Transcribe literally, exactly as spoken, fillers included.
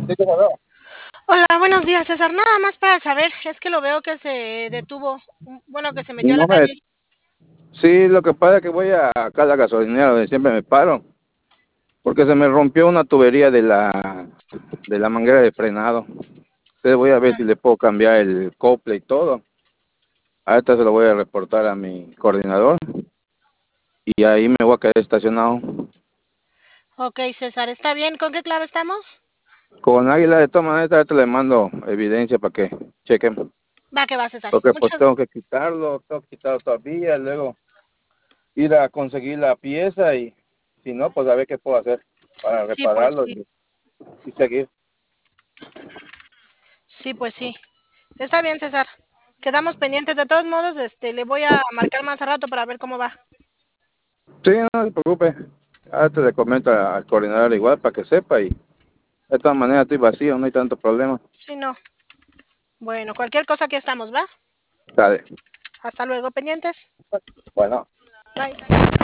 Sí, ¿cómo no? Hola, buenos días, César. Nada más para saber, es que lo veo que se detuvo, un- bueno, que se metió a la No me... calle. Sí, lo que pasa es que voy a acá a la gasolinera donde siempre me paro, porque se me rompió una tubería de la, de la manguera de frenado. Entonces voy a ver si le puedo cambiar el cople y todo. A esta se lo voy a reportar a mi coordinador y ahí me voy a quedar estacionado. Ok, César, ¿está bien? ¿Con qué clave estamos? Con Águila de todas maneras, ahorita le mando evidencia para que chequen. Va que va, César. Porque pues Muchas, tengo que quitarlo, tengo que quitarlo todavía, luego ir a conseguir la pieza y si no, pues a ver qué puedo hacer para sí, pues repararlo sí, y, y seguir. sí, pues sí. Está bien, César. Quedamos pendientes. De todos modos, este, le voy a marcar más a rato para ver cómo va. Sí, no se preocupe. Ahora le comento al coordinador igual para que sepa y de todas maneras estoy vacío, no hay tanto problema. Sí, no. Bueno, cualquier cosa aquí estamos, ¿va? Dale. Hasta luego, pendientes. Bueno. Bye.